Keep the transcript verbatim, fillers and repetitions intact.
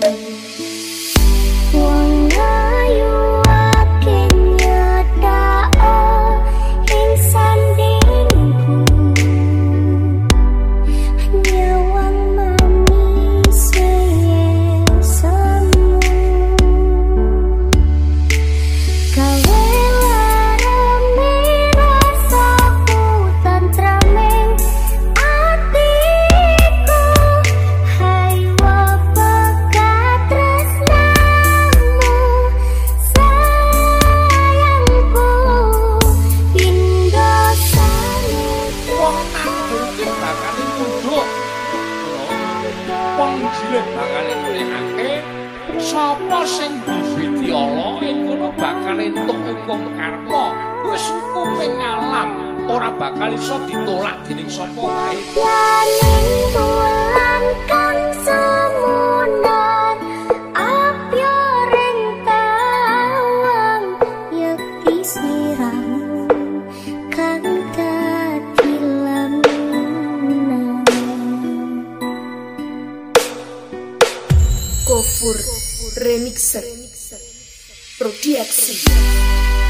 Sapa sing bibiti ala iku bakal entuk hukum karma. Wis hukume ngalam, ora bakal iso ditolak dening sapa wae. Yaning bulan kang semunan apya ring tawang yeki siramu kang dadi lamunan. Gofur Remixer Produksi.